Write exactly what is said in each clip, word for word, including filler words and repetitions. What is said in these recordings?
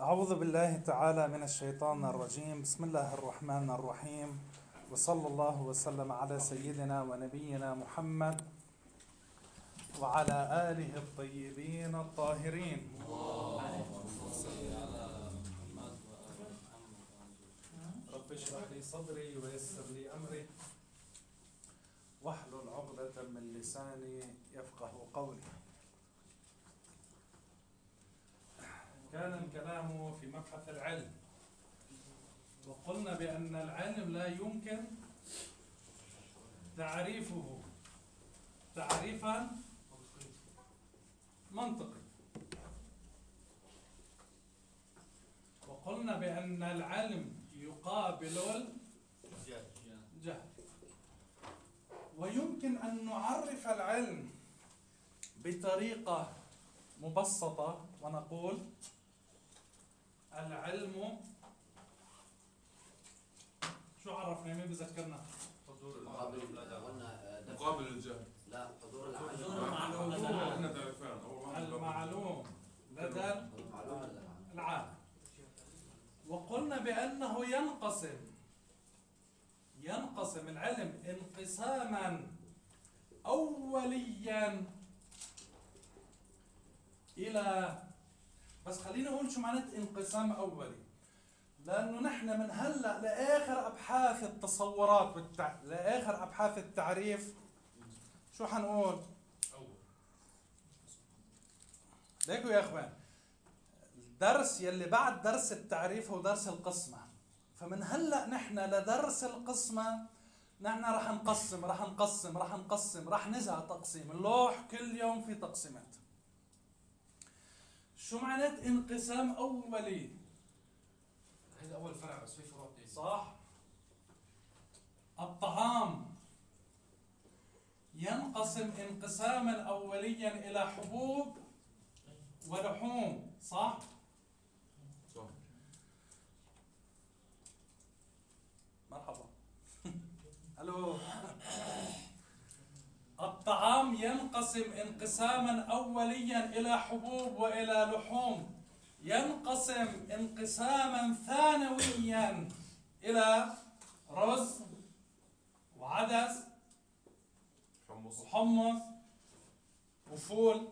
أعوذ بالله تعالى من الشيطان الرجيم. بسم الله الرحمن الرحيم، وصلى الله وسلم على سيدنا ونبينا محمد وعلى آله الطيبين الطاهرين. رب اشرح لي صدري ويسر لي أمري واحلل عقدة من لساني يفقه قولي. كان الكلام في مبحث العلم، وقلنا بأن العلم لا يمكن تعريفه تعريفا منطقي، وقلنا بأن العلم يقابل الجهل، ويمكن أن نعرف العلم بطريقة مبسطة ونقول العلم، شو عرفنا؟ مين بذكرنا؟ حضور مقابل الجهل. لا، حضور المعلوم المعلوم لدى العالم. وقلنا بأنه ينقسم ينقسم العلم انقساما أوليا إلى، بس خلينا نقول شو معنات انقسام أولي، لأنه نحن من هلأ لآخر أبحاث التصورات والتع... لآخر أبحاث التعريف شو حنقول؟ ليكوا يا أخوان، الدرس يلي بعد درس التعريف هو درس القسمة. فمن هلأ نحن لدرس القسمة نحن رح نقسم رح نقسم رح نقسم رح نزع تقسيم اللوح، كل يوم في تقسيمات. شو معنات انقسام أولي؟ هذا أول فرع بس في فروع تانية. صح. الطعام ينقسم انقساما أوليا إلى حبوب ولحوم، صح؟ صح. مرحبا. الو. الطعام ينقسم انقساما أوليا إلى حبوب وإلى لحوم، ينقسم انقساما ثانويا إلى رز وعدس حمص وحمص وفول.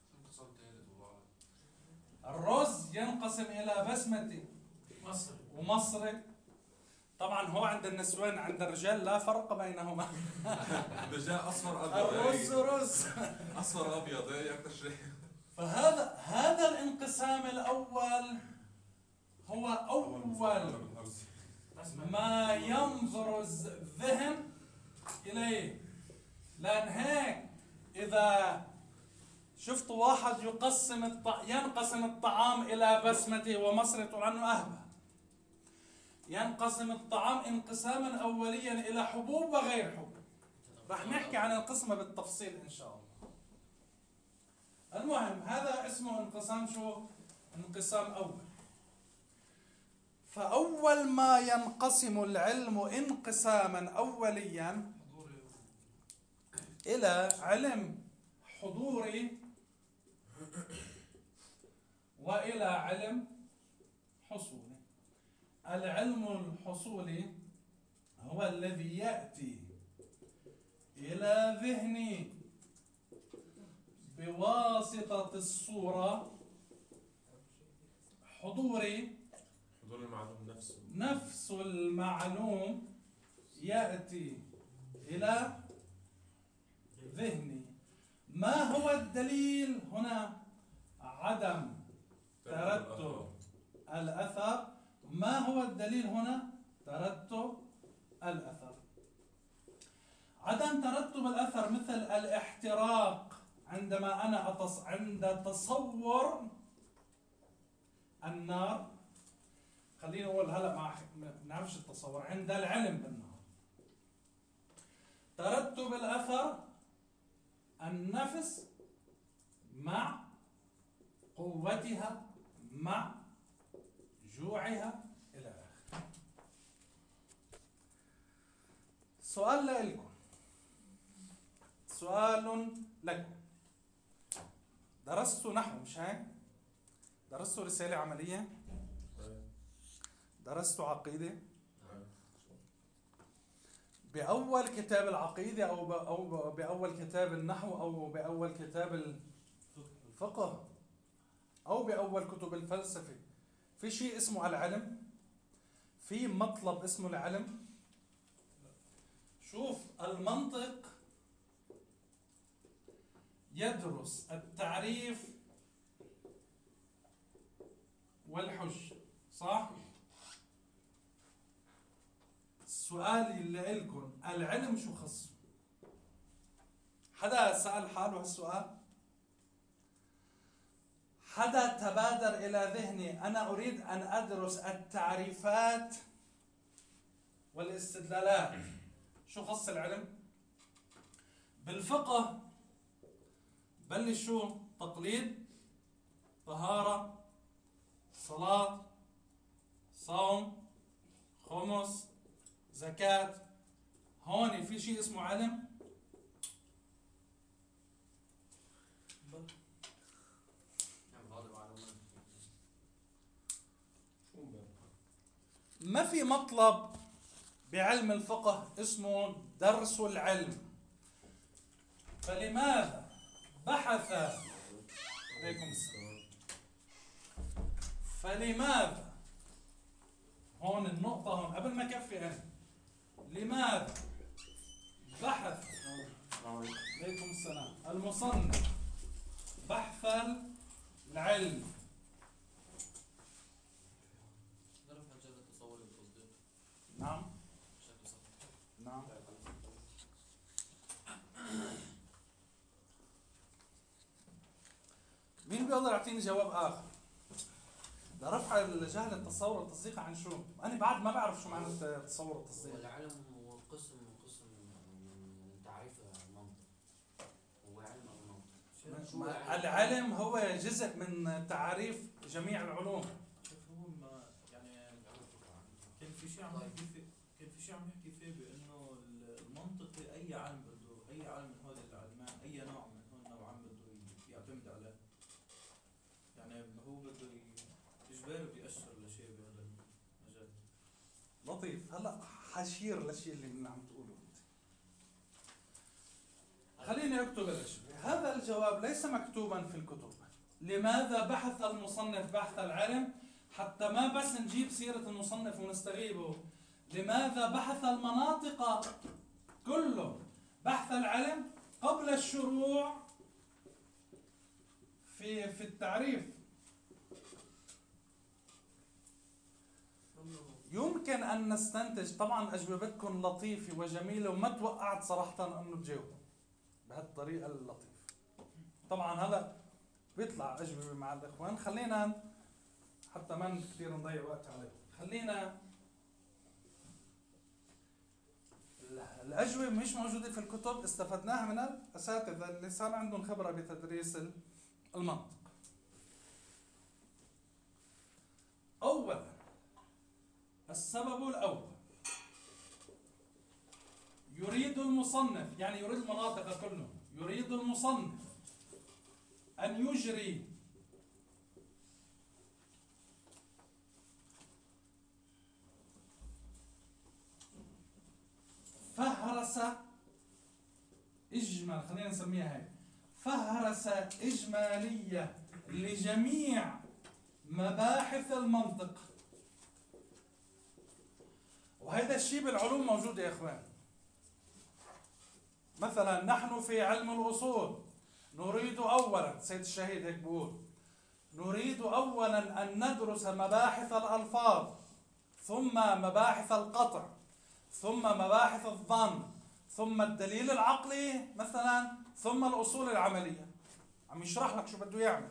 الرز ينقسم إلى بسمتي مصري ومصري. طبعا هو عند النسوان، عند الرجال لا فرق بينهما. الرجال اصفر ابيض. الرز رز. اصفر ابيض هي اكثر شيء. فهذا هذا الانقسام الأول هو أول ما ينظر الذهن إليه. لأن هيك إذا شفت واحد يقسم الط... ينقسم الطعام إلى بسمتي ومصري، طبعا أنه أهبل. ينقسم الطعام انقساما أوليا إلى حبوب وغير حبوب. رح نحكي عن القسمة بالتفصيل إن شاء الله. المهم هذا اسمه انقسام شو؟ انقسام أول. فأول ما ينقسم العلم انقساما أوليا إلى علم حضوري وإلى علم حصولي. العلم الحصولي هو الذي يأتي إلى ذهني بواسطة الصورة. حضوري حضور المعلوم نفسه نفس المعلوم يأتي إلى ذهني. ما هو الدليل هنا؟ عدم ترتب الأثر. ما هو الدليل هنا؟ ترتب الأثر. عدم ترتب الأثر مثل الاحتراق. عندما أنا أتص... عند تصور النار، خلينا نقول هلا ما بنعرفش التصور، عند العلم بالنار ترتب الأثر النفس مع قوتها مع جوعها إلى آخره. سؤال لكم سؤال لكم درست نحو مش هيك؟ درستوا رسالة عملية؟ درستوا عقيدة؟ بأول كتاب العقيدة أو أو بأول كتاب النحو أو بأول كتاب الفقه أو بأول كتب الفلسفة في شيء اسمه العلم؟ في مطلب اسمه العلم؟ شوف، المنطق يدرس التعريف والحج، صح؟ السؤال اللي لكم، العلم شو خصه؟ حدا سأل حاله هالسؤال؟ حدا تبادر إلى ذهني أنا أريد أن أدرس التعريفات والاستدلالات، شو خص العلم؟ بالفقه بلشوا تقليد، طهارة، صلاة، صوم، خمس، زكاة. هون في شيء اسمه علم؟ ما في مطلب بعلم الفقه اسمه درس العلم. فلماذا بحث عليكم السلام فلماذا هون النقطة، هون قبل ما كفي أنا، لماذا بحث عليكم السلام المصنف بحث العلم؟ نعم نعم مين بيقدر يعطيني جواب آخر لرفع الجهل التصور والتصديق عن شو؟ أنا بعد ما بعرف شو معنى التصور والتصديق. العلم هو قسم من قسم من تعريف المنطق. هو علم المنطق. العلم هو جزء من تعريف جميع العلوم. شوف هو ما يعني كان في شيء عم نحكي فيه كان في شيء عم نحكي فيه بانه المنطقي اي علم بده اي علم من هول العلمان اي نوع من هول النوعين بده يعتمد عليه. يعني هو بده اجباري بده يأشر لشيء بهذا المجال. لطيف. هلا حشير للشيء اللي من عم تقوله انت. خليني اكتب الاشياء. هذا الجواب ليس مكتوبا في الكتب. لماذا بحث المصنف بحث العلم؟ حتى ما بس نجيب سيرة المصنف ونستغيبه. لماذا بحث المناطق كله بحث العلم قبل الشروع في في التعريف؟ يمكن أن نستنتج، طبعا أجوبتكم لطيفة وجميلة وما توقعت صراحة أنه تجاوبوا بهالطريقة اللطيفة. طبعا هلا بيطلع أجوبة مع الإخوان، خلينا حتى ما كثير نضيع وقت عليه. خلينا الأجوبة مش موجودة في الكتب، استفدناها من الأساتذة اللي صار عندهم خبرة بتدريس المنطق. أولا السبب الأول، يريد المصنف، يعني يريد المناطق كلهم، يريد المصنف أن يجري فهرسة إجمال، خلينا نسميها هيك، فهرسة إجمالية لجميع مباحث المنطق. وهذا الشيء بالعلوم موجود يا إخوان. مثلا نحن في علم الأصول نريد أولا، سيد الشهيد هيك بقول، نريد أولا أن ندرس مباحث الألفاظ، ثم مباحث القطع، ثم مباحث الظن، ثم الدليل العقلي مثلا، ثم الأصول العملية. عم يشرح لك شو بده يعمل.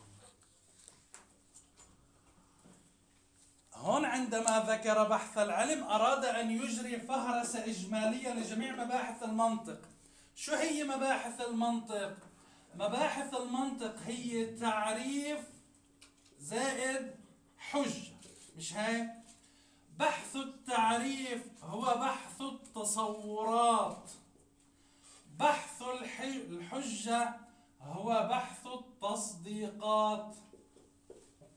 هون عندما ذكر بحث العلم أراد أن يجري فهرسة إجمالية لجميع مباحث المنطق. شو هي مباحث المنطق؟ مباحث المنطق هي تعريف زائد حجة، مش هيك؟ بحث التعريف هو بحث التصورات، بحث الحجة هو بحث التصديقات.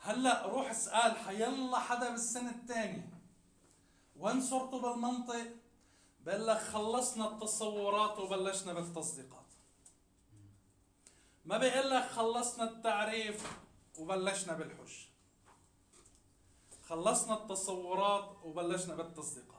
هلا روح اسأل حيلا حدا بالسنة الثانية وين صرتوا بالمنطق؟ بقول لك خلصنا التصورات وبلشنا بالتصديقات. ما بيقول لك خلصنا التعريف وبلشنا بالحج. خلصنا التصورات وبلشنا بالتصديقات.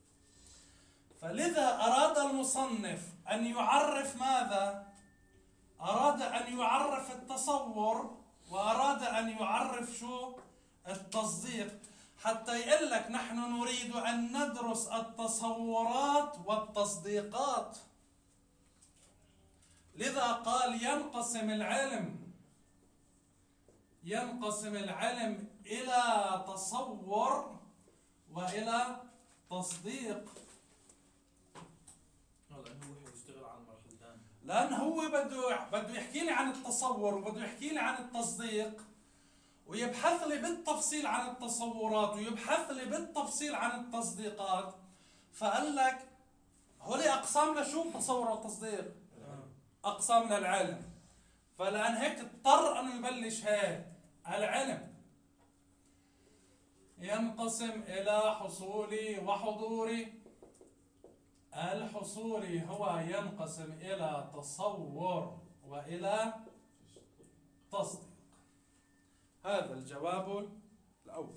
فلذا أراد المصنف أن يعرف ماذا؟ أراد أن يعرف التصور وأراد أن يعرف شو؟ التصديق، حتى يقول لك نحن نريد أن ندرس التصورات والتصديقات. لذا قال ينقسم العلم ينقسم العلم إلى تصور وإلى تصديق. لأنه هو حيشتغل على المرحلتين. لأن هو بده بده يحكي لي عن التصور وبده يحكي لي عن التصديق، ويبحث لي بالتفصيل عن التصورات ويبحث لي بالتفصيل عن التصديقات. فقال لك هولي أقسام لشو؟ تصور والتصديق، أقسام للعلم. فلأن هيك اضطر أنه يبلش هيك. العلم ينقسم إلى حصولي وحضوري. الحصولي هو ينقسم إلى تصور وإلى تصديق. هذا الجواب الأول.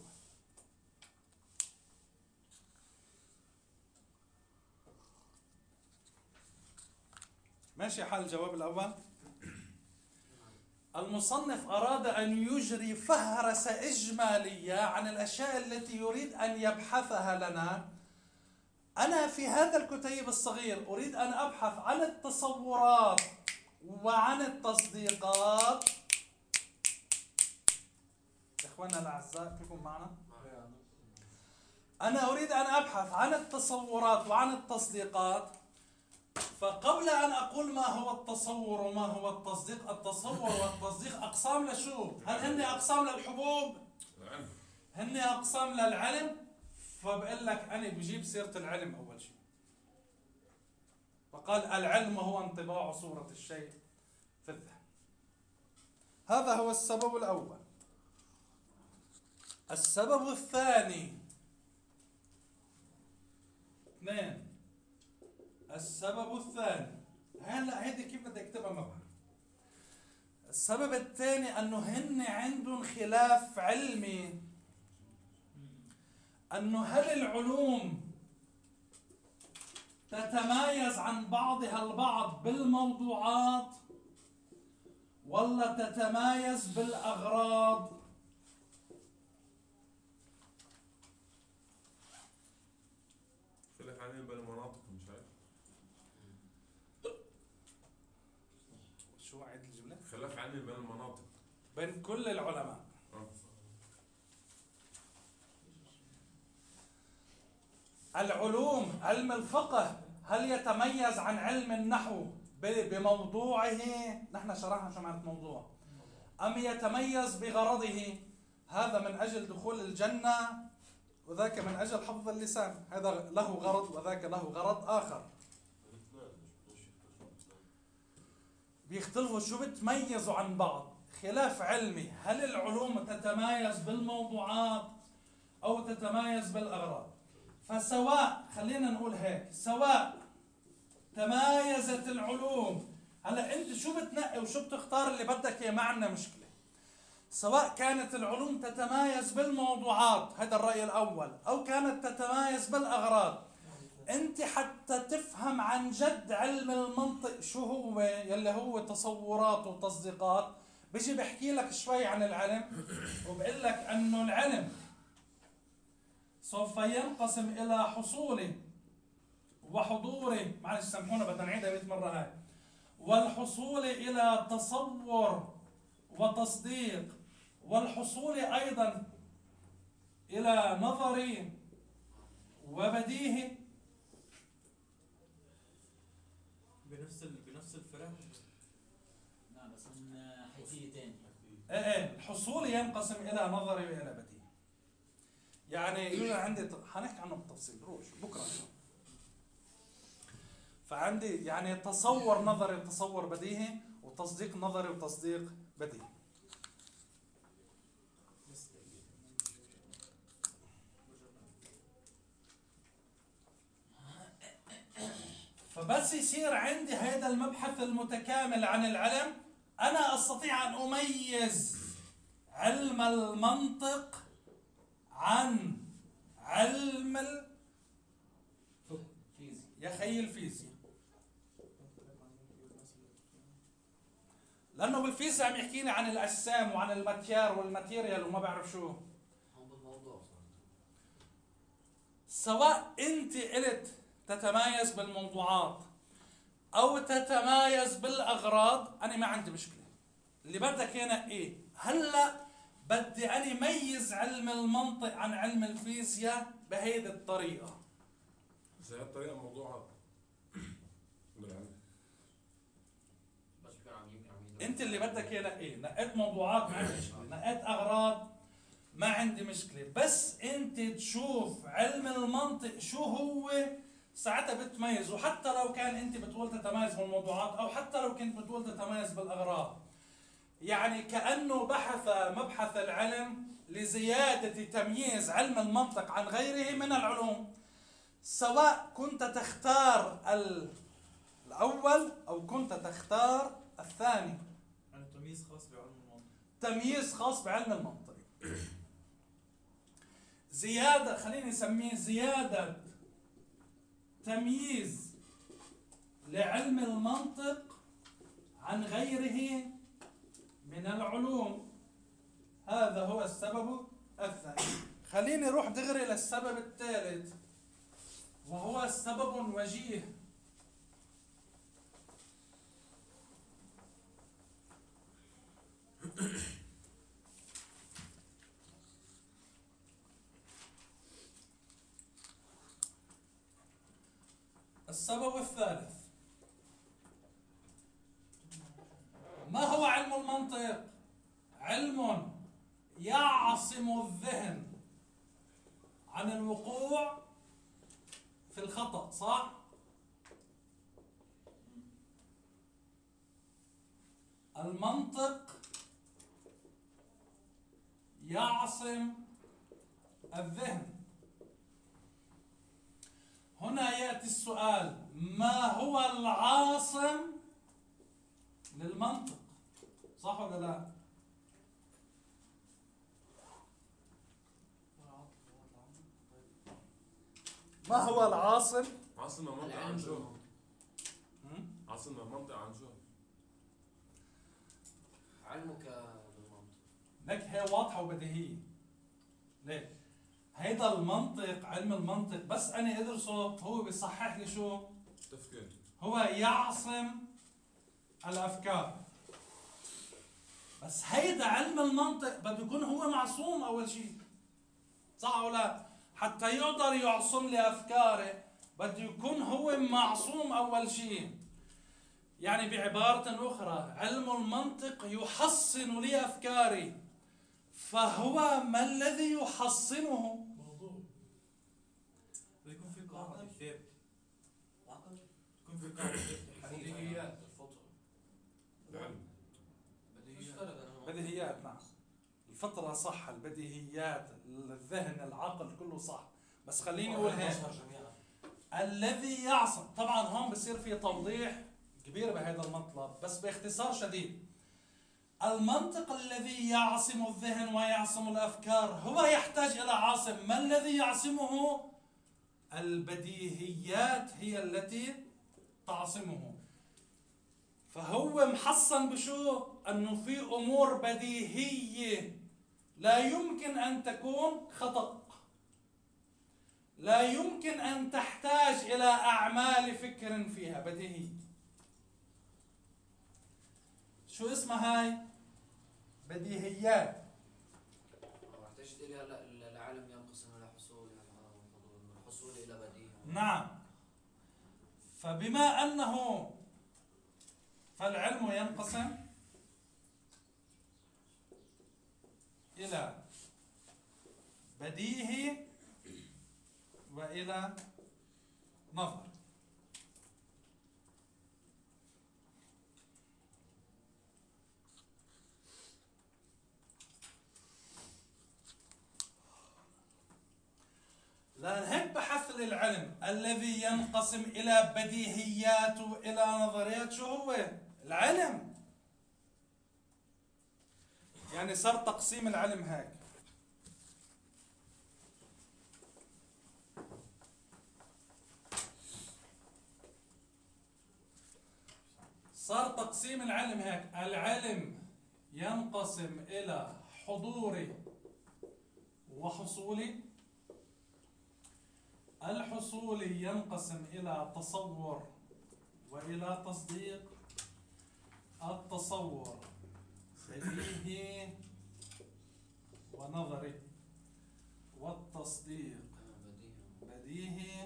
ماشي حال الجواب الأول؟ المصنف أراد أن يجري فهرسة إجمالية عن الأشياء التي يريد أن يبحثها لنا. أنا في هذا الكتيب الصغير أريد أن أبحث عن التصورات وعن التصديقات. إخواننا الأعزاء كيفكم معنا؟ أنا أريد أن أبحث عن التصورات وعن التصديقات. فقبل أن أقول ما هو التصور وما هو التصديق، التصور والتصديق أقسام لشو؟ هل هن أقسام للحبوب؟ هن أقسام للعلم؟ فبقول لك أنا بجيب سيرة العلم أول شيء. فقال العلم هو انطباع صورة الشيء في الذهن. هذا هو السبب الأول. السبب الثاني اثنين السبب الثاني هلا هيدي كيف بدي اكتبها ما بعرف. السبب الثاني انه هن عندهم خلاف علمي، انه هل العلوم تتمايز عن بعضها البعض بالموضوعات ولا تتمايز بالاغراض؟ خلاف عليهم بين المناطق مش عارف. شو عيد الجملة؟ خلاف عليهم بين المناطق. بين كل العلماء. اه. العلوم، علم الفقه هل يتميز عن علم النحو بموضوعه؟ نحن شرحنا شو معنى موضوع. أم يتميز بغرضه؟ هذا من أجل دخول الجنة وذاك من أجل حفظ اللسان. هذا له غرض وذاك له غرض آخر. بيختلفوا شو بتميزوا عن بعض. خلاف علمي، هل العلوم تتمايز بالموضوعات أو تتمايز بالأغراض؟ فسواء خلينا نقول هيك، سواء تمايزت العلوم، هلا انت شو بتنقي وشو بتختار اللي بدك اياه، ما عندنا مشكله. سواء كانت العلوم تتمايز بالموضوعات، هذا الرأي الأول، أو كانت تتمايز بالأغراض، انت حتى تفهم عن جد علم المنطق شو هو، يلي هو تصورات وتصديقات، بيجي بحكي لك شوي عن العلم وبقول لك انه العلم سوف ينقسم إلى حصولي وحضوري، معلش سامحونا بدنا نعيدها مئة مرة هاي، والحصول إلى تصور وتصديق، والحصول أيضا إلى نظري وبديهي. بنفس ال... بنفس الفرق. نعم بس من حيثيتين. ايه ايه الحصول ينقسم إلى نظري وإلى بديهي. يعني يوجد عندي حنحكي عنه بالتفصيل روح بكره. فعندي يعني تصور نظري وتصور بديهي، وتصديق نظري وتصديق بديهي. بس بس يصير عندي هذا المبحث المتكامل عن العلم، أنا أستطيع أن أميز علم المنطق عن علم ال... يا خي الفيزياء. لأنه بالفيزياء عم يحكيني عن الأجسام وعن الماتيار والماتيريال وما بعرف شو. هم بالموضوع سواء أنت قلت تتمايز بالموضوعات أو تتمايز بالأغراض، أنا ما عندي مشكلة. اللي بدك هنا إيه؟ هلأ بدي أنا ميز علم المنطق عن علم الفيزياء بهيدي الطريقة. بس هي الطريقة موضوعها بس كان عم يمكن انت اللي بدك هنا ايه؟ نقيت موضوعات ما عندي مشكله، نقيت اغراض ما عندي مشكله، بس انت تشوف علم المنطق شو هو ساعتها بتميز. وحتى لو كان انت بتقول تتميز بالموضوعات او حتى لو كنت بتقول تتميز بالاغراض، يعني كانه بحث مبحث العلم لزياده تمييز علم المنطق عن غيره من العلوم، سواء كنت تختار الاول او كنت تختار الثاني. يعني تمييز خاص بعلم المنطق. تمييز خاص بعلم المنطق. زيادة، خليني نسميه زيادة تمييز لعلم المنطق عن غيره من العلوم. هذا هو السبب الثاني. خليني نروح دغري للسبب الثالث، وهو سبب وجيه. السبب الثالث، ما هو علم المنطق؟ علم يعصم الذهن عن الوقوع في الخطأ، صح؟ المنطق يعصم الذهن. هنا يأتي السؤال، ما هو العاصم للمنطق؟ صح ولا لا؟ ما هو العاصم؟ عاصم المنطق عن شو؟ عاصم المنطق عن شو؟ علمك بالمنطق. لك هي واضحة وبديهية. ليه؟ هيدا المنطق، علم المنطق بس أنا أدرسه هو بيصحح لي شو؟ تفكير. هو يعصم الأفكار. بس هيدا علم المنطق بده يكون هو معصوم أول شيء، صح ولا لا؟ حتى يقدر يعصم لي أفكاري بده يكون هو معصوم أول شيء. يعني بعبارة أخرى، علم المنطق يحصن لي أفكاري، فهو ما الذي يحصنه؟ موضوع بده يكون في قاعدة ثابتة. العقل. يكون في قاعدة ثابتة. بديهيات الفطرة. العلم. بديهيات. بديهيات، نعم. الفطرة صح، البديهيات، الذهن، العقل كله صح، بس خليني أقول هيك. الذي يعصم، طبعا هون بصير في توضيح كبير بهذا المطلب بس باختصار شديد. المنطق الذي يعصم الذهن ويعصم الأفكار هو يحتاج إلى عاصم. ما الذي يعصمه؟ البديهيات هي التي تعصمه. فهو محصن بشو؟ أنه في أمور بديهية لا يمكن أن تكون خطأ، لا يمكن أن تحتاج إلى أعمال فكر فيها، بديهي. شو اسمها هاي؟ بديهيات. احتجت إلى هلا العلم ينقسم إلى حصول الحصول إلى بديهة. نعم. فبما أنه فالعلم ينقسم إلى بديهي وإلى نظر. لأن هيك بحث العلم الذي ينقسم إلى بديهيات وإلى نظريات شو هو؟ العلم. يعني صار تقسيم العلم هيك. صار تقسيم العلم هيك. العلم ينقسم إلى حضوري وحصولي. الحصولي ينقسم إلى تصور وإلى تصديق. التصور بديهي ونظري، والتصديق بديهي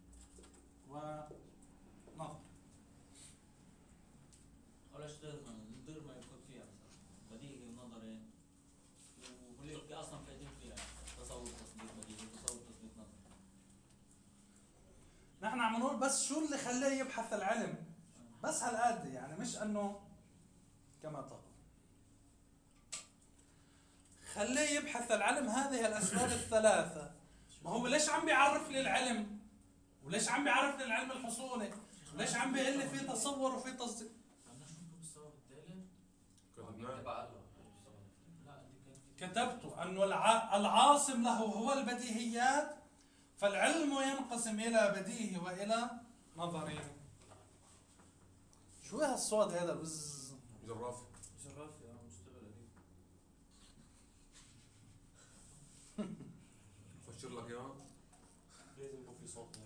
ونظري. ولا اشتغل من غير ما يكون فيها مثلا بديهي ونظري، وهوليك اصلا فايدين فيها تصور تصديق بديهي وتصور تصديق نظري. نحن عم نقول بس شو اللي خلاه يبحث العلم، بس هالقد، يعني مش انه كما تقول خليه يبحث العلم هذه الاسباب الثلاثه. ما هو ليش عم بيعرف لي العلم؟ وليش عم بيعرف لي العلم الحصولي؟ وليش عم بيقول لي في تصور وفي تصديق؟ كتبت أنه العاصم له هو البديهيات، فالعلم ينقسم إلى بديهي وإلى نظري. شو هالصوت هذا الوز؟ جرافي. جرافي اه مشتغل هذيك. فشر لك اياه. لازم يكون في صوت.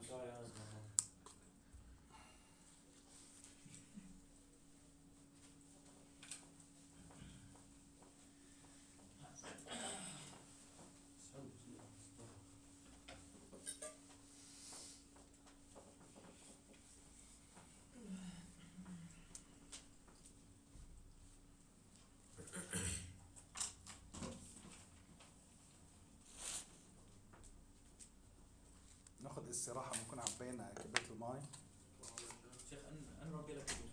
ناخذ استراحة بنكون عبينا كبيت الماء. شيخ انا انا ما بقول لك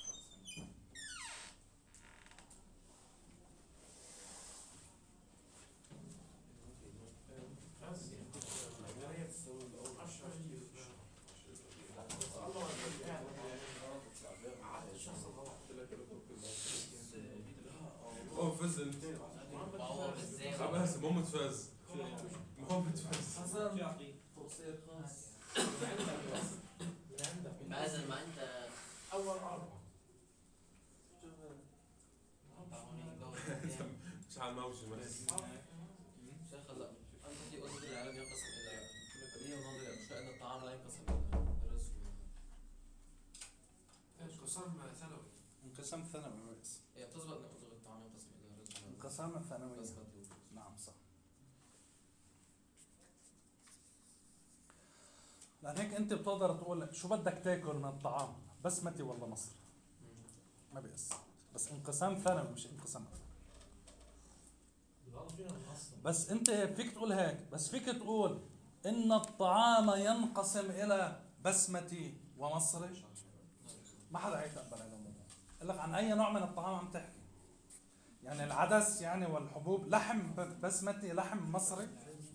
اوه فز انت. ابى هسه مو متفز. مو متفز. حسن يعطي توصيل خاص. مازن ما انت اول اربعه مش على الموجه بس. شيخ هلا انت في قصدي العلم ينقسم الى بديهي ونظري، مش ان الطعام لا ينقسم الى درس انقسام ثانوي. انقسام ثانوي بس. هي بتزبط انه الطعام ينقسم الى رزق. انقسام الثانوي. بس نعم صح. لأن هيك أنت بتقدر تقول شو بدك تاكل من الطعام، بسمتي ولا مصري؟ ما بيقص. بس انقسام ثانوي مش انقسام. بس أنت فيك تقول هيك، بس فيك تقول إن الطعام ينقسم إلى بسمتي ومصري. ما حدا حيقبل هذا الموضوع. قال لك عن أي نوع من الطعام عم تحكي؟ يعني العدس يعني والحبوب، لحم بسمتي لحم مصري.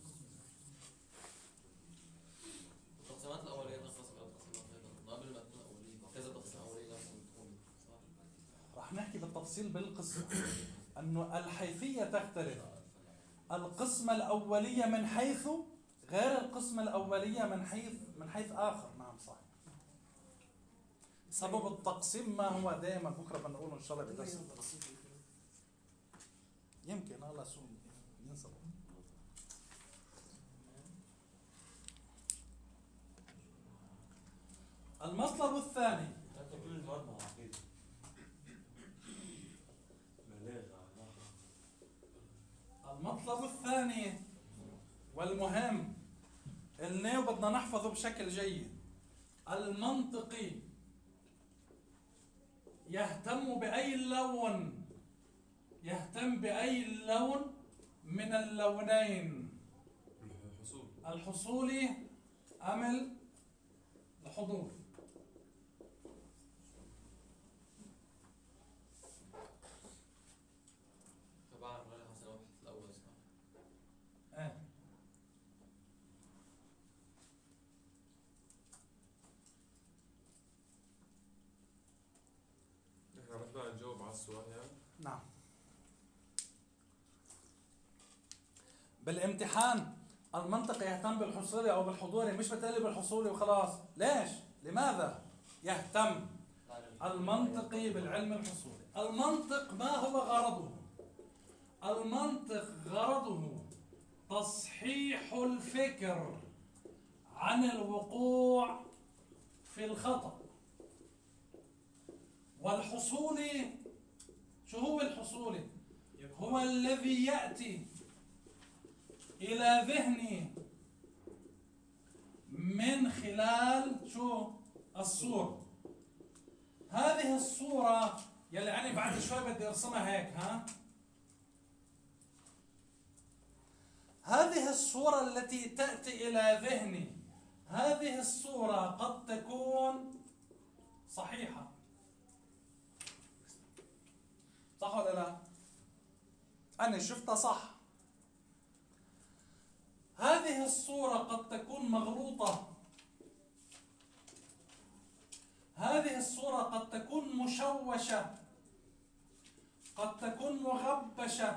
التقسيمات الأولية تنقسم إلى تقسيمات أيضا قبل ما تكون أولية، كذا تقسيم أولية لازم تكون صح. رح نحكي بالتفصيل بالقسم أنه الحيثية تختلف. القسمة الأولية من حيث غير القسمة الأولية من حيث من حيث آخر. نعم صحيح. سبب التقسيم ما هو دائما بكرة بنقوله إن شاء الله بدرس التقسيم. يمكن الله سوء ينسى. المطلب الثاني المطلب الثاني والمهم اللي بدنا نحفظه بشكل جيد. المنطقي يهتم بأي لون يهتم بأي لون من اللونين، الحصول الحصولي أم الحضور. طبعا غير حسن البحث الأول صح؟ ايه السؤال يعني؟ نعم. بالامتحان المنطق يهتم بالحصولي او بالحضوري، مش بتقلي بالحصولي وخلاص. ليش؟ لماذا يهتم المنطقي بالعلم الحصولي؟ المنطق ما هو غرضه؟ المنطق غرضه تصحيح الفكر عن الوقوع في الخطأ. والحصولي شو هو الحصولي؟ هو الذي يأتي إلى ذهني من خلال شو؟ الصورة. هذه الصورة يلي أنا بعد شوي بدي أرسمها هيك، ها؟ هذه الصورة التي تأتي إلى ذهني، هذه الصورة قد تكون صحيحة، صح ولا لا؟ أنا شفتها صح. هذه الصورة قد تكون مغلوطة، هذه الصورة قد تكون مشوشة، قد تكون مغبشة،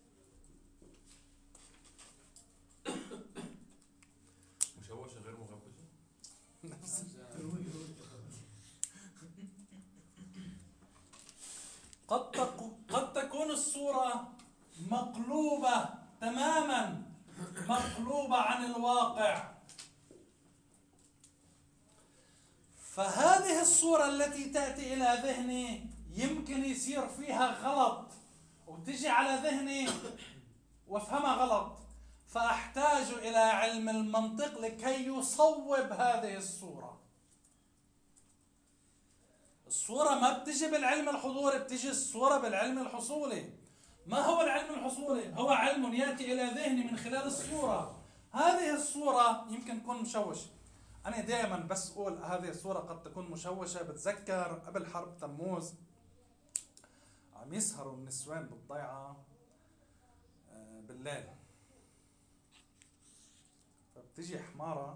مشوشة غير مغبشة؟ قد قد تكون الصورة مقلوبة تماما، مقلوبة عن الواقع. فهذه الصورة التي تأتي إلى ذهني يمكن يصير فيها غلط وتجي على ذهني وافهمها غلط، فأحتاج إلى علم المنطق لكي يصوب هذه الصورة. الصورة ما بتجي بالعلم الحضوري، بتجي الصورة بالعلم الحصولي. ما هو العلم الحصولي؟ هو علم يأتي إلى ذهني من خلال الصورة. هذه الصورة يمكن تكون مشوشة. أنا دائما بس أقول هذه الصورة قد تكون مشوشة. بتذكر قبل حرب تموز عم يسهروا النسوان بالضيعة بالليل، فبتجي حمارة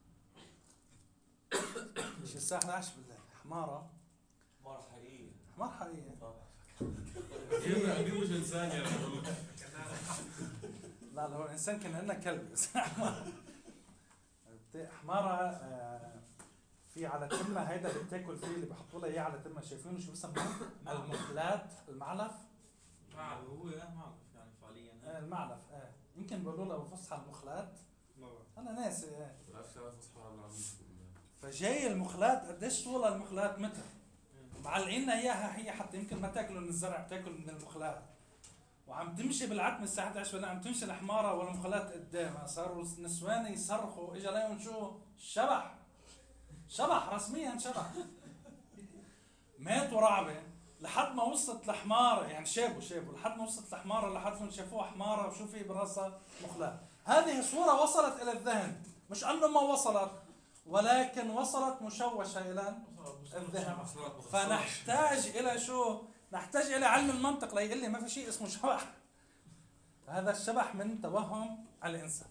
شي الساعة اثنعش بالليل، حمارة حمار حقيقية. حمار حقيقية. أكيد مش إنسان يعني. لا لا هو الإنسان كان لنا كلب بس حمارة آه في على تمة هيدا اللي بتاكل فيه، اللي بحطوا لها إياه على تمة، شايفينه شو بسموه؟ المخلات، المعلف. معلف هو ايه معلف يعني فعليا. آه المعلف اه يمكن بيقولوا له بالفصحى المخلات. أنا ناسي اه. فجاي المخلات قديش طولها المخلات؟ متر. معلقينا اياها هي حتى يمكن ما تاكلوا من الزرع، بتاكل من المخلات. وعم تمشي بالعتمة الساعة احد عشر عم تمشي الحمارة والمخلات قدامها، صاروا النسوان يصرخوا، اجى عليهم شو؟ شبح. شبح رسميا شبح. ماتوا رعبة لحد ما وصلت الحمارة، يعني شابوا شابوا لحد ما وصلت الحمارة لحد شافوها حمارة وشو في براسها؟ مخلات. هذه صورة وصلت إلى الذهن، مش أنه ما وصلت، ولكن وصلت مشوشة إلى الذهن. فنحتاج إلى شو؟ نحتاج إلى علم المنطق ليقول لي ما في شيء اسمه شبح. هذا الشبح من توهم الإنسان،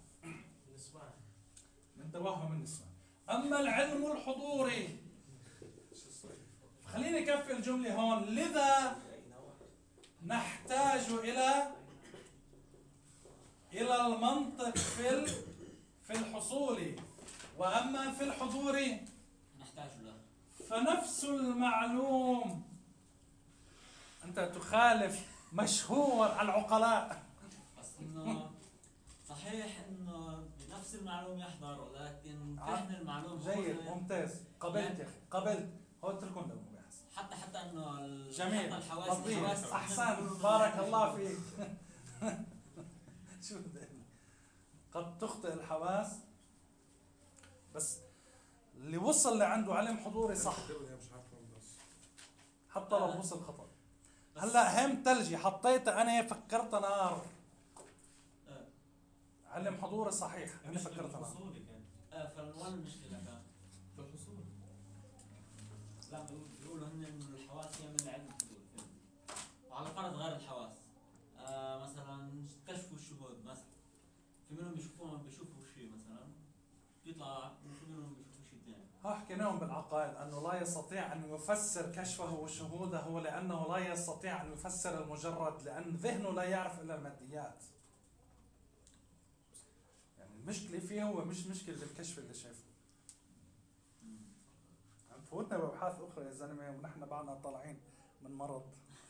من توهم النسوان. أما العلم الحضوري، خليني كفي الجملة هون. لذا نحتاج إلى إلى المنطق في في الحصول، وأما في الحضور نحتاج له. فنفس المعلوم. أنت تخالف مشهور العقلاء. بس إنه صحيح إنه نفس المعلوم يحضر، ولكن فهم المعلوم جيد ممتاز. قبلت يا أخي قبلت. هو اتركون لهم بحث. حتى حتى إنه جميل الحواس أحسن بارك الله فيك. شو قد تخطئ الحواس، بس اللي وصل لعنده علم حضوري صح، حتى لو وصل خطأ. هلا هم ثلجي حطيتها انا فكرتها نار، علم حضوري صحيح انا فكرتها نار. اه فالوين المشكلة كان؟ في الحصول. لا بيقولوا هن انه الحواس هي من علم الحضور، وعلى فرض غير الحواس آه مثلا كشفوا الشهود مثلا، في منهم بيشوفون بيشوفوا شيء مثلا بيطلع، في منهم بيشوفوا شيء ها حكيناهم بالعقائد أنه لا يستطيع أن يفسر كشفه وشهوده لأنه لا يستطيع أن يفسر المجرد، لأن ذهنه لا يعرف إلا الماديات. يعني المشكلة فيه هو مش مشكلة بالكشف اللي شايفه. عم تفوتنا بأبحاث أخرى يا زلمة ونحن بعدنا طالعين من مرض.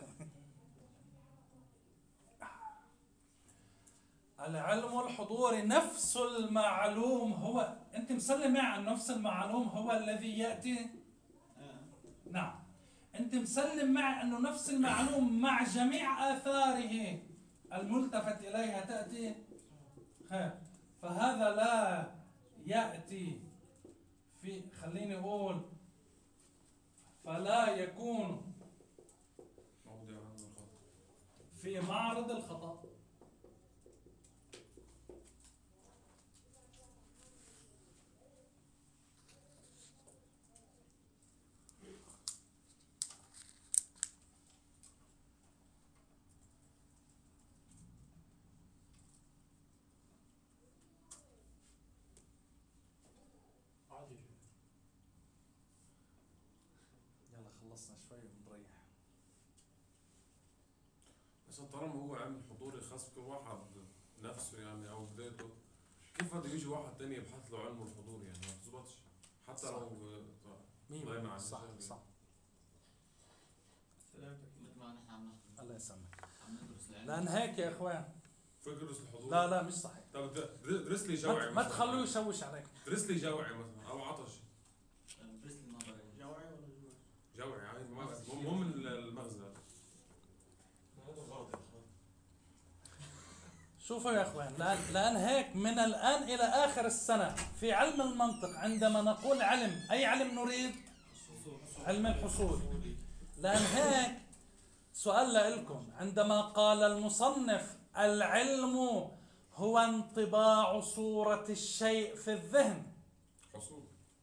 العلم الحضوري نفس المعلوم هو، أنت مسلم معي عن نفس المعلوم هو الذي يأتي؟ نعم. أنت مسلم معي أنه نفس المعلوم مع جميع آثاره الملتفت إليها تأتي؟ فهذا لا يأتي في، خليني أقول، فلا يكون في معرض الخطأ. يلا خلصنا شوي ونريح. بس طالما هو علم حضوري خاص بكل واحد نفسه يعني او بدايته، كيف بده يجي واحد تاني يبحث له علم الحضور؟ يعني ما بتزبطش حتى لو مين صح صح. سلامتك. مثل ما نحن عم نحكي الله يسلمك. عم ندرس العلم. لأن هيك يا إخوان. فكرس الحضور. لا لا مش صحيح. طب درس لي جوعي. ما تخلوه يشوش عليك. درس لي جوعي مثلا او عطش. درس لي نظري. جوعي ولا جوعي؟ جوعي عادي، مو من المغزى. هذا غلط يا اخوان. شوفوا يا اخوان، لأن, لأن هيك من الآن إلى آخر السنة في علم المنطق عندما نقول علم، أي علم نريد؟ علم الحصول. لأن هيك سؤال لكم، عندما قال المصنف العلم هو انطباع صورة الشيء في الذهن، حصول.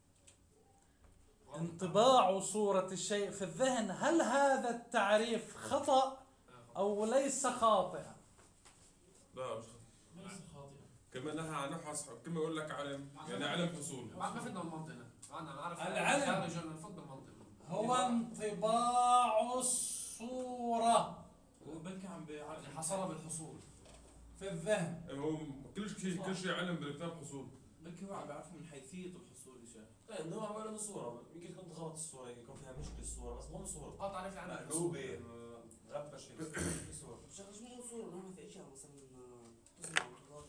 انطباع صورة الشيء في الذهن، هل هذا التعريف خطأ أو ليس خاطئا؟ لا مش ليس خاطئا. كما انها نحس كما يقول لك علم يعني علم حصول. ما فدنا المنطق، انا عارف العلم خارج نفض المنطق. هو انطباع الصورة هو بلكي عم بيعرف حصل بالحصول في الذهن. هو كل شيء كل شيء علم بالكتاب حصول. بلكي هو عم بيعرفه من حيثية الحصول يا شيخ. ايه انه هو عم الصوره، يمكن تكون غلط الصوره، يكون فيها مشكله الصوره، بس مو الصوره. اه تعرف يعني مقلوبه غبه شيء في صوره. شغل مو صورة نعمل في اشياء مثلا تسمع انتظار.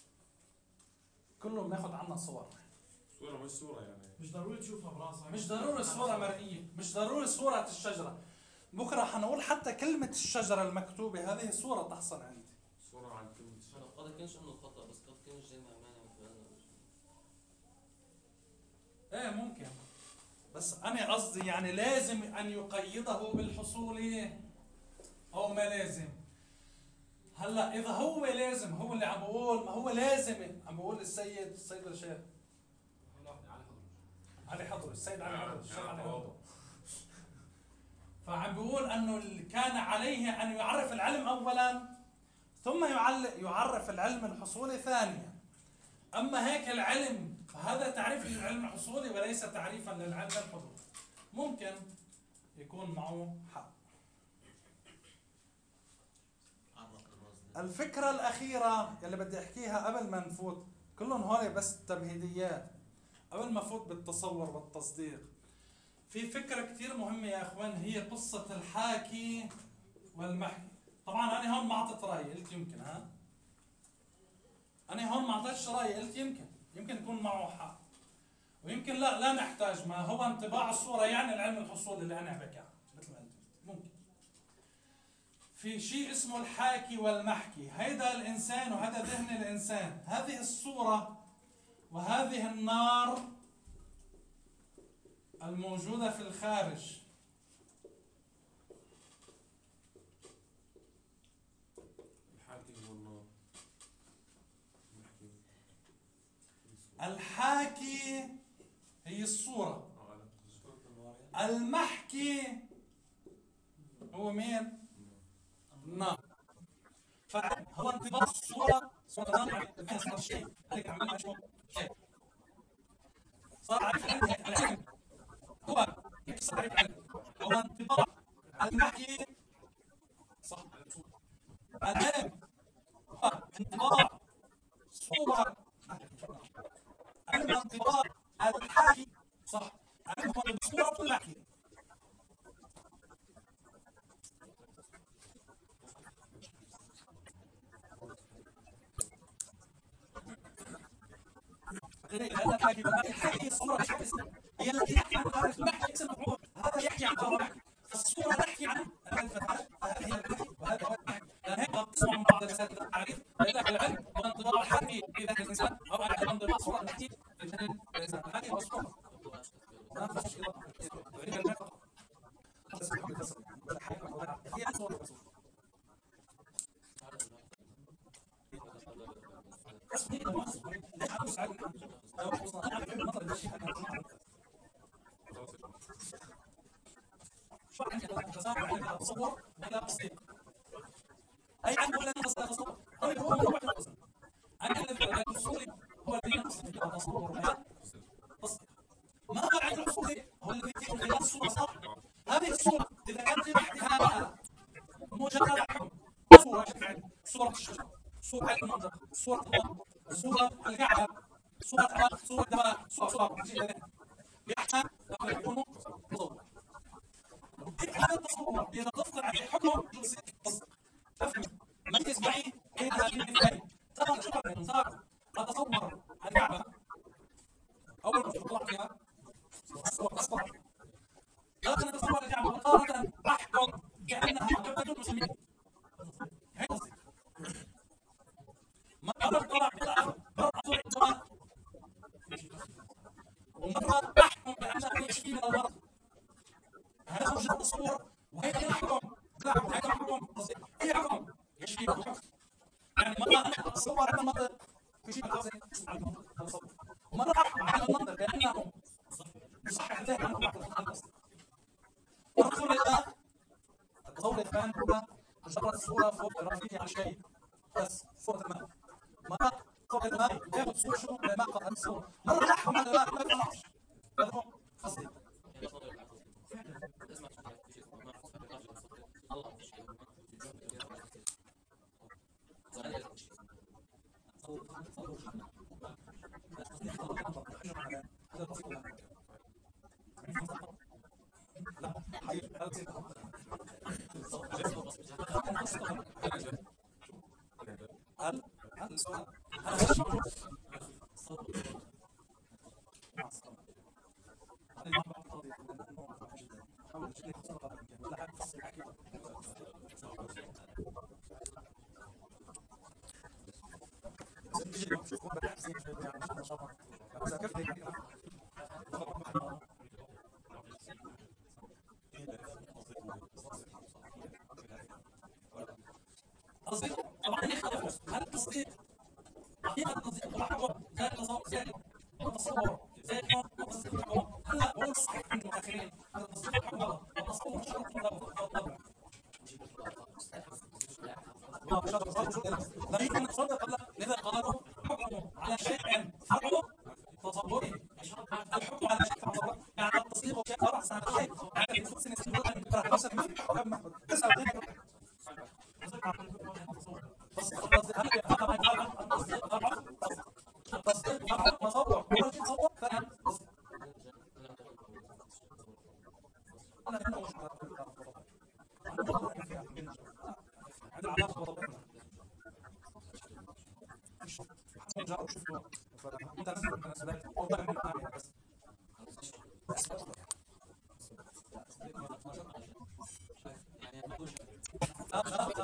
كله بناخذ عنها صور. صورة مش صورة يعني. مش ضروري تشوفها براسك. مش ضروري صورة مرئية، مش ضروري صورة الشجرة. بكرة حنقول حتى كلمة الشجرة المكتوبة هذه صورة تحصل عندي. صورة عن كلمة الشجرة. انا قد يكونش انه خطأ، بس قد يكون جاي مع معنى فلان. ايه ممكن، بس أنا قصدي يعني لازم أن يقيده بالحصول أو ما لازم. هلا إذا هو لازم، هو اللي عم بقول، ما هو لازم عم بقول السيد السيد الشيخ علي حضر، السيد علي حضر، الشيخ علي حضر. فعم بيقول انه كان عليه ان يعرف العلم اولا ثم يعرف العلم الحصولي ثانيا. اما هيك العلم فهذا تعريف للعلم الحصولي وليس تعريفا للعلم الحضوري. ممكن يكون معه حق. الفكرة الأخيرة اللي بدي أحكيها قبل ما نفوت، كلهم هولي بس تمهيديات قبل ما فوت بالتصور والتصديق. في فكرة كتير مهمة يا أخوان، هي قصة الحاكي والمحكي. طبعا أنا هون ما أعطيت رأيي، قلت يمكن. ها أنا هون ما أعطيتش رأيي، قلت يمكن يمكن يكون معه حق، ويمكن لا لا نحتاج. ما هو انطباع الصورة يعني العلم الحصولي اللي أنا بحكي عنه مثل ما قلت. ممكن في شيء اسمه الحاكي والمحكي، هيدا الإنسان وهذا ذهن الإنسان، هذه الصورة وهذه النار الموجودة في الخارج. الحاكي هو النار. الحاكي هي الصورة، المحكي هو مين؟ النار. فهو انطباع الصورة صورة الشيء. صار عارف العلم هو يكسر عارف العلم هو انطباع المحكي صح العلم هو انطباع صورة علم انطباع الحكي صح علم هو بصورة المحكي هذا الحاكي الحاكي الصورة الحاكي هي التي يحكي عنها المحكي اسم مفعول هذا يحكي عن المحكي فالصورة تحكي عن الفتحات هذه هي المحكي وهذا هو المحكي لأن هيك قسموا من بعض الرسائل التعريف لذلك العلم هو انطباع الحاكي في ذات الإنسان أو على انطباع صورة المحكي في ذات الإنسان الحاكي هو الصورة ما فيش هي الصورة تصور ولا تصديق اي عنه ولا تصديق تصور هو هو هو التصديق عن الذي الصوري هو الذي يقصد تصور ولا تصديق ما هو عن الصوري هو الذي يقصد الصوره صح هذه الصوره اذا كانت في بحثها مجرد حكم صوره شكل صوره الشجره صوره المنظر صوره الضوء صوره الكعبه صوره عراق صوره دماء صوره صوره يحتاج يكون تصور هذا التصور إذا تصدر عليه حكم تصدق تفهم ميز معي بين هذه الاثنين ترى شغل صار أتصور الكعبة أول ما تطلع فيها أصور أصور لكن أتصور الكعبة وتارة أحكم كأنها قبة المسلمين هي تصدق مرة طلع بضعة مرة طلع الجماعة ومرة أحكم بأنها يشفي من المرض هذا مجرد تصور وهي حكم لا هذا حكم هي حكم يشفي الحكم يعني مرة أنا أتصور هذا المنطق في شيء خاص ومرة أحكم على المنطق لأنه يصحح الذهن عنه بعض الخلق والرسول الآن التصور الآن هو مجرد صورة فوق رأسه على شيء بس صورة الماء مرة صورة الماء ياخذ صورة شو الماء قد الصورة مرة أحكم على الماء ما يطلعش هذا هو قصدي طبعا يختلف هل التصديق حقيقه التصديق والحكم زي التصور زي التصور زي التصديق هلا هو الصحيح عند المتاخرين هذا التصديق والحكم التصور شرط لا لا يمكن نتصدق لا لذا قالوا حكمه على شيء فرعه تصوري الحكم على شيء تصوري يعني التصديق شيء فرع سنه شيء يعني الخمس سنين سنين فرع بس ما في حكم بس بس التصديق هل التصديق فرع التصديق فرع تصور اول شيء تصور ثاني انا هنا مش عند العلاقه وضبطنا جرب شوفوا انت بالنسبه او ده من عامل بس يعني ما تقولش لا لا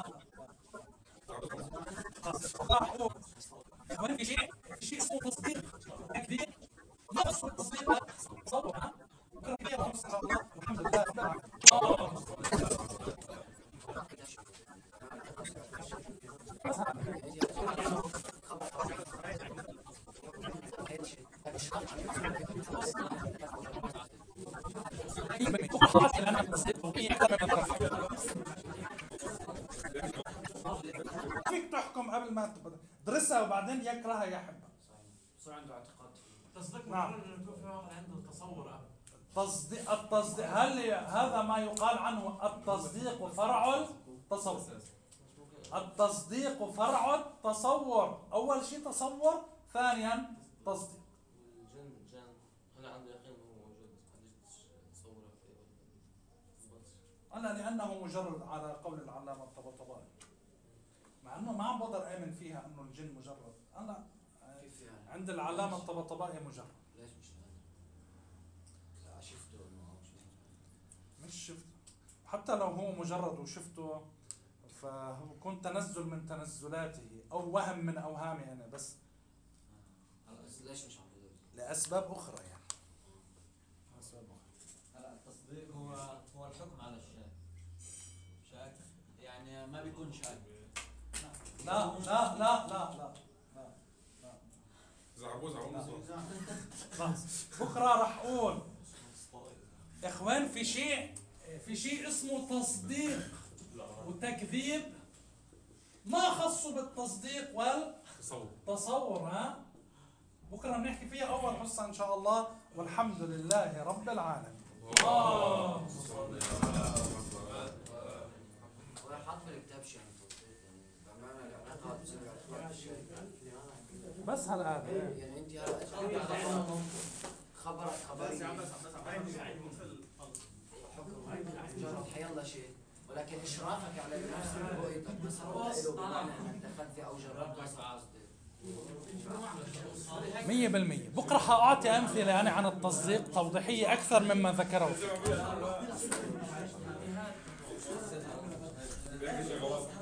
لا كمان في شيء في شيء اسمه تصديق تكذيب ما اسمه تصديق لا تصور ها كرهيه خمس الله والحمد لله فيك تحكم قبل ما تدرسها وبعدين يكرهها يحبها صار عنده اعتقاد تصديق نعم. مجرد انه يكون في واحد عنده تصور قبل. تصديق التصديق هل هذا ما يقال عنه التصديق فرع التصور. التصديق فرع التصور. أول شيء تصور، ثانيا تصديق. والجن جن هنا عنده يقين انه هو موجود بس ما عنديش تصور أنا لأنه مجرد على قول العلامة الطباطبائي، مع أنه ما بقدر آمن فيها أنه الجن مجرد. أنا كيف يعني؟ عند العلامة الطباطبائي مجرد. ليش مش هذا؟ لا شفته انه او شيء. مش شفته، حتى لو هو مجرد وشفته فكون تنزل من تنزلاته أو وهم من أوهامي أنا، بس بس ليش مش عم يقدر؟ لأسباب أخرى يعني. أسباب أخرى. هلا التصديق هو هو الحكم على الشيء. شاك يعني ما بيكون شاك. لا لا لا لا لا لا زعبوه زعبوه خلاص. بكره راح اقول اخوان في شيء في شيء اسمه تصديق وتكذيب، ما خصوا بالتصديق تصور. والتصور. ها بكره بنحكي فيها اول حصه ان شاء الله، والحمد لله رب العالمين. الله وانا حاط بالكتاب شيء عن التصديق، يعني بامانه الاعتقاد بصير اعتقاد بالشيء. بس هلا يعني انت هلا خبرك خبريه حكم مجرد حيلا شيء، ولكن اشرافك على نفس رؤيتك مثلا له بمعنى انك دخلت فيه او جربت نص مية بالمية. بكره حأعطي أمثلة يعني عن التصديق توضيحية أكثر مما ذكره.